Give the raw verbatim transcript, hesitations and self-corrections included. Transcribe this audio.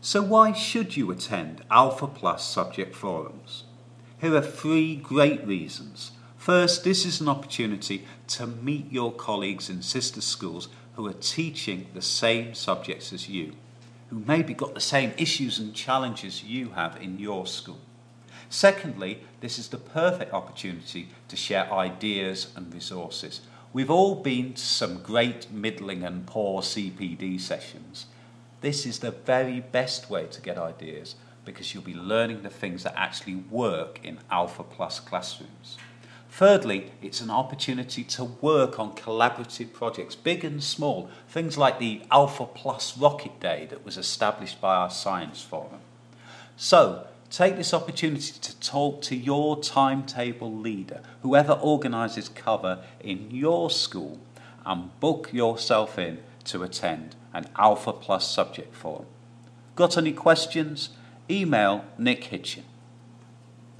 So why should you attend Alpha Plus subject forums? Here are three great reasons. First, this is an opportunity to meet your colleagues in sister schools who are teaching the same subjects as you, who maybe got the same issues and challenges you have in your school. Secondly, this is the perfect opportunity to share ideas and resources. We've all been to some great, middling and poor C P D sessions. This is the very best way to get ideas because you'll be learning the things that actually work in Alpha Plus classrooms. Thirdly, it's an opportunity to work on collaborative projects, big and small, things like the Alpha Plus Rocket Day that was established by our Science Forum. So, take this opportunity to talk to your timetable leader, whoever organises cover in your school, and book yourself in to attend an Alpha Plus subject forum. Got any questions? Email Nick Hitchin.